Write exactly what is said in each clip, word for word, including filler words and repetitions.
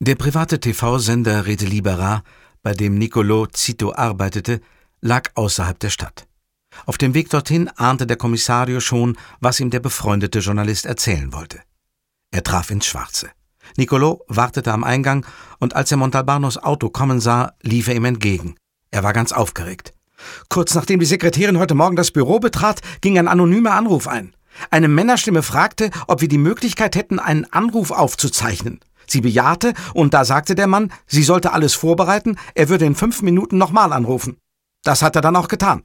Der private T V-Sender Rete Libera, bei dem Niccolò Zito arbeitete, lag außerhalb der Stadt. Auf dem Weg dorthin ahnte der Kommissario schon, was ihm der befreundete Journalist erzählen wollte. Er traf ins Schwarze. Niccolò wartete am Eingang, und als er Montalbanos Auto kommen sah, lief er ihm entgegen. Er war ganz aufgeregt. Kurz nachdem die Sekretärin heute Morgen das Büro betrat, ging ein anonymer Anruf ein. Eine Männerstimme fragte, ob wir die Möglichkeit hätten, einen Anruf aufzuzeichnen. Sie bejahte, und da sagte der Mann, sie sollte alles vorbereiten, er würde in fünf Minuten nochmal anrufen. Das hat er dann auch getan.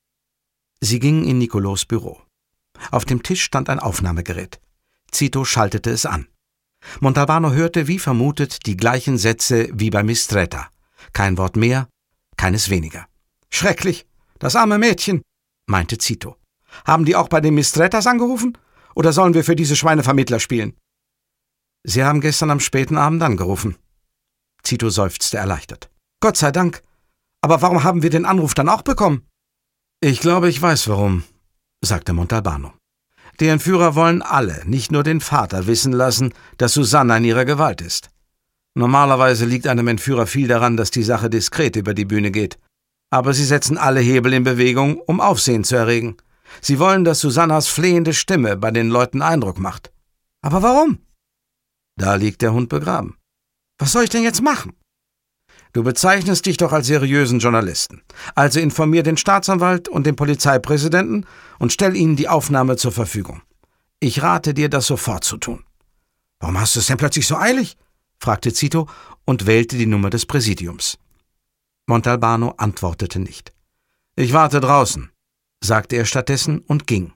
Sie gingen in Niccolòs Büro. Auf dem Tisch stand ein Aufnahmegerät. Zito schaltete es an. Montalbano hörte, wie vermutet, die gleichen Sätze wie bei Mistretta. Kein Wort mehr, keines weniger. »Schrecklich, das arme Mädchen«, meinte Zito. »Haben die auch bei den Mistrettas angerufen? Oder sollen wir für diese Schweinevermittler spielen?« »Sie haben gestern am späten Abend angerufen.« Zito seufzte erleichtert. »Gott sei Dank. Aber warum haben wir den Anruf dann auch bekommen?« »Ich glaube, ich weiß warum«, sagte Montalbano. »Die Entführer wollen alle, nicht nur den Vater, wissen lassen, dass Susanna in ihrer Gewalt ist. Normalerweise liegt einem Entführer viel daran, dass die Sache diskret über die Bühne geht. Aber sie setzen alle Hebel in Bewegung, um Aufsehen zu erregen. Sie wollen, dass Susannas flehende Stimme bei den Leuten Eindruck macht.« »Aber warum?« »Da liegt der Hund begraben.« »Was soll ich denn jetzt machen?« »Du bezeichnest dich doch als seriösen Journalisten. Also informier den Staatsanwalt und den Polizeipräsidenten und stell ihnen die Aufnahme zur Verfügung. Ich rate dir, das sofort zu tun.« »Warum hast du es denn plötzlich so eilig?« fragte Zito und wählte die Nummer des Präsidiums. Montalbano antwortete nicht. »Ich warte draußen«, sagte er stattdessen und ging.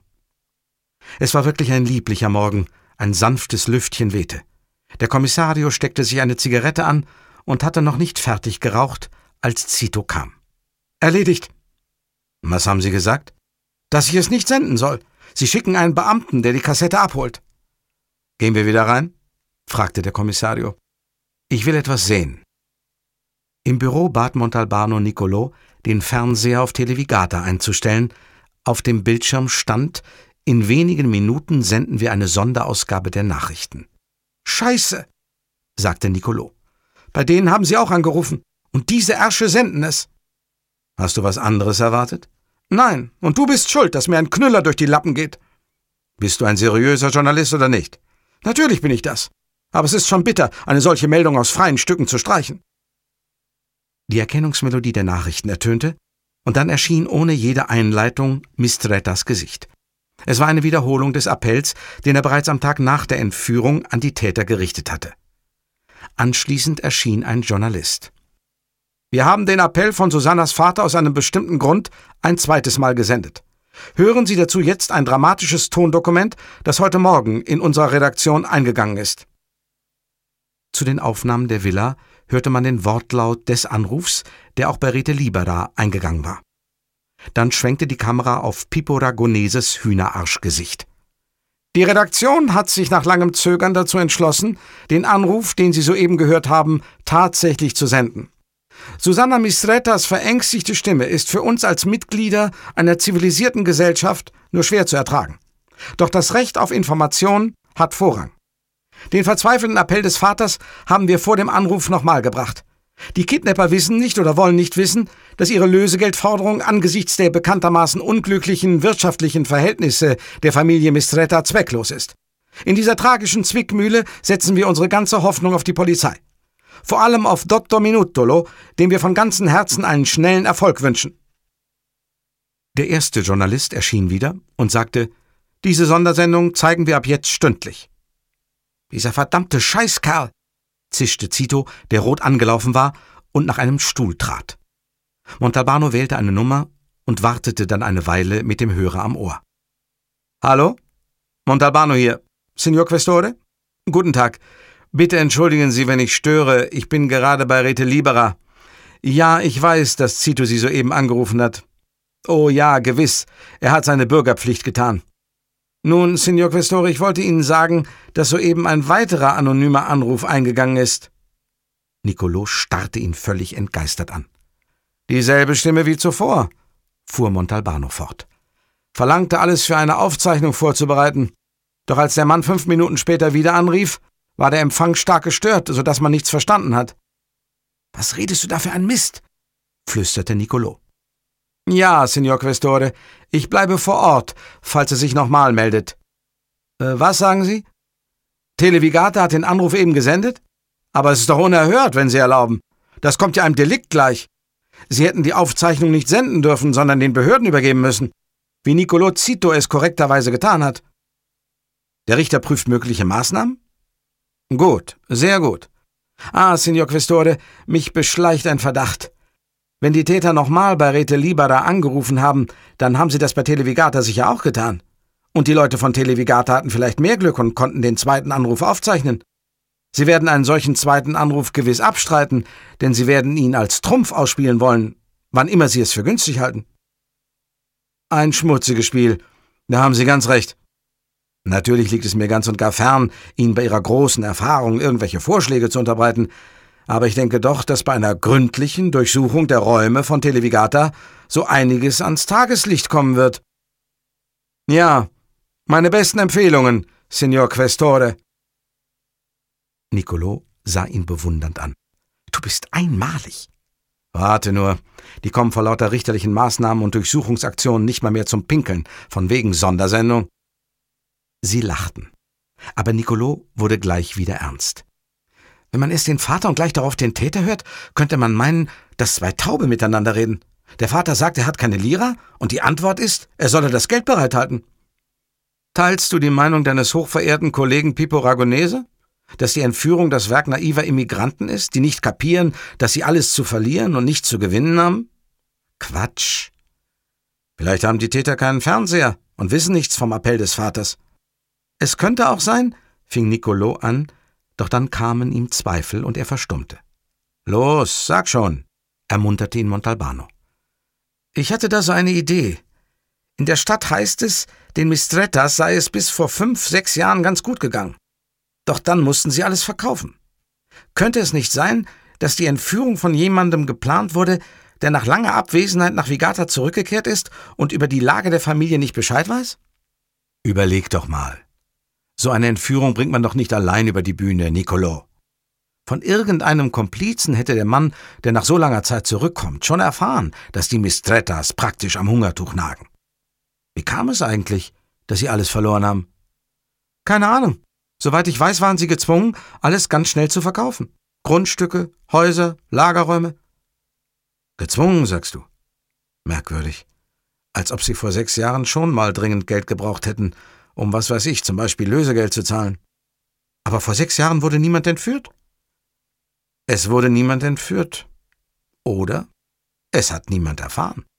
Es war wirklich ein lieblicher Morgen, ein sanftes Lüftchen wehte. Der Kommissario steckte sich eine Zigarette an und hatte noch nicht fertig geraucht, als Zito kam. »Erledigt.« »Was haben Sie gesagt?« »Dass ich es nicht senden soll. Sie schicken einen Beamten, der die Kassette abholt.« »Gehen wir wieder rein?« fragte der Kommissario. »Ich will etwas sehen.« Im Büro bat Montalbano Niccolò, den Fernseher auf Televigata einzustellen. Auf dem Bildschirm stand, in wenigen Minuten senden wir eine Sonderausgabe der Nachrichten. »Scheiße«, sagte Niccolò. »Bei denen haben sie auch angerufen. Und diese Ärsche senden es.« »Hast du was anderes erwartet?« »Nein, und du bist schuld, dass mir ein Knüller durch die Lappen geht.« »Bist du ein seriöser Journalist oder nicht?« »Natürlich bin ich das. Aber es ist schon bitter, eine solche Meldung aus freien Stücken zu streichen.« Die Erkennungsmelodie der Nachrichten ertönte, und dann erschien ohne jede Einleitung Mistrettas Gesicht. Es war eine Wiederholung des Appells, den er bereits am Tag nach der Entführung an die Täter gerichtet hatte. Anschließend erschien ein Journalist. »Wir haben den Appell von Susannas Vater aus einem bestimmten Grund ein zweites Mal gesendet. Hören Sie dazu jetzt ein dramatisches Tondokument, das heute Morgen in unserer Redaktion eingegangen ist.« Zu den Aufnahmen der Villa hörte man den Wortlaut des Anrufs, der auch bei Rete Libera eingegangen war. Dann schwenkte die Kamera auf Pippo Ragoneses Hühnerarschgesicht. »Die Redaktion hat sich nach langem Zögern dazu entschlossen, den Anruf, den Sie soeben gehört haben, tatsächlich zu senden. Susanna Mistrettas verängstigte Stimme ist für uns als Mitglieder einer zivilisierten Gesellschaft nur schwer zu ertragen. Doch das Recht auf Information hat Vorrang. Den verzweifelten Appell des Vaters haben wir vor dem Anruf nochmal gebracht. Die Kidnapper wissen nicht oder wollen nicht wissen, dass ihre Lösegeldforderung angesichts der bekanntermaßen unglücklichen wirtschaftlichen Verhältnisse der Familie Mistretta zwecklos ist. In dieser tragischen Zwickmühle setzen wir unsere ganze Hoffnung auf die Polizei. Vor allem auf Dottor Minuttolo, dem wir von ganzem Herzen einen schnellen Erfolg wünschen.« Der erste Journalist erschien wieder und sagte, »Diese Sondersendung zeigen wir ab jetzt stündlich.« »Dieser verdammte Scheißkerl«, zischte Zito, der rot angelaufen war und nach einem Stuhl trat. Montalbano wählte eine Nummer und wartete dann eine Weile mit dem Hörer am Ohr. »Hallo? Montalbano hier. Signor Questore? Guten Tag. Bitte entschuldigen Sie, wenn ich störe. Ich bin gerade bei Rete Libera. Ja, ich weiß, dass Zito Sie soeben angerufen hat. Oh ja, gewiss. Er hat seine Bürgerpflicht getan. Nun, Signor Questore, ich wollte Ihnen sagen, dass soeben ein weiterer anonymer Anruf eingegangen ist.« Niccolò starrte ihn völlig entgeistert an. »Dieselbe Stimme wie zuvor«, fuhr Montalbano fort. »Verlangte alles für eine Aufzeichnung vorzubereiten. Doch als der Mann fünf Minuten später wieder anrief, war der Empfang stark gestört, so dass man nichts verstanden hat. »Was redest du da für ein Mist?« flüsterte Niccolò. »Ja, Signor Questore, ich bleibe vor Ort, falls er sich nochmal meldet.« Äh, was sagen Sie? »Televigata hat den Anruf eben gesendet? Aber es ist doch unerhört, wenn Sie erlauben. Das kommt ja einem Delikt gleich. Sie hätten die Aufzeichnung nicht senden dürfen, sondern den Behörden übergeben müssen, wie Niccolò Zito es korrekterweise getan hat.« »Der Richter prüft mögliche Maßnahmen?« »Gut, sehr gut. Ah, Signor Questore, mich beschleicht ein Verdacht. Wenn die Täter nochmal bei Rete Libera angerufen haben, dann haben sie das bei Televigata sicher auch getan. Und die Leute von Televigata hatten vielleicht mehr Glück und konnten den zweiten Anruf aufzeichnen. Sie werden einen solchen zweiten Anruf gewiss abstreiten, denn sie werden ihn als Trumpf ausspielen wollen, wann immer sie es für günstig halten.« »Ein schmutziges Spiel. Da haben Sie ganz recht. Natürlich liegt es mir ganz und gar fern, Ihnen bei Ihrer großen Erfahrung irgendwelche Vorschläge zu unterbreiten, aber ich denke doch, dass bei einer gründlichen Durchsuchung der Räume von Televigata so einiges ans Tageslicht kommen wird.« »Ja, meine besten Empfehlungen, Signor Questore.« Niccolò sah ihn bewundernd an. »Du bist einmalig.« »Warte nur, die kommen vor lauter richterlichen Maßnahmen und Durchsuchungsaktionen nicht mal mehr zum Pinkeln, von wegen Sondersendung.« Sie lachten, aber Niccolò wurde gleich wieder ernst. Wenn man erst den Vater und gleich darauf den Täter hört, könnte man meinen, dass zwei Taube miteinander reden. Der Vater sagt, er hat keine Lira, und die Antwort ist, er solle das Geld bereithalten. Teilst du die Meinung deines hochverehrten Kollegen Pippo Ragonese, dass die Entführung das Werk naiver Immigranten ist, die nicht kapieren, dass sie alles zu verlieren und nichts zu gewinnen haben? Quatsch. Vielleicht haben die Täter keinen Fernseher und wissen nichts vom Appell des Vaters. Es könnte auch sein, fing Niccolò an, doch dann kamen ihm Zweifel und er verstummte. »Los, sag schon«, ermunterte ihn Montalbano. »Ich hatte da so eine Idee. In der Stadt heißt es, den Mistrettas sei es bis vor fünf, sechs Jahren ganz gut gegangen. Doch dann mussten sie alles verkaufen. Könnte es nicht sein, dass die Entführung von jemandem geplant wurde, der nach langer Abwesenheit nach Vigata zurückgekehrt ist und über die Lage der Familie nicht Bescheid weiß?« »Überleg doch mal. So eine Entführung bringt man doch nicht allein über die Bühne, Niccolò. Von irgendeinem Komplizen hätte der Mann, der nach so langer Zeit zurückkommt, schon erfahren, dass die Mistrettas praktisch am Hungertuch nagen. Wie kam es eigentlich, dass sie alles verloren haben?« »Keine Ahnung. Soweit ich weiß, waren sie gezwungen, alles ganz schnell zu verkaufen. Grundstücke, Häuser, Lagerräume.« »Gezwungen, sagst du? Merkwürdig. Als ob sie vor sechs Jahren schon mal dringend Geld gebraucht hätten, um, was weiß ich, zum Beispiel Lösegeld zu zahlen. Aber vor sechs Jahren wurde niemand entführt?« »Es wurde niemand entführt. Oder es hat niemand erfahren.«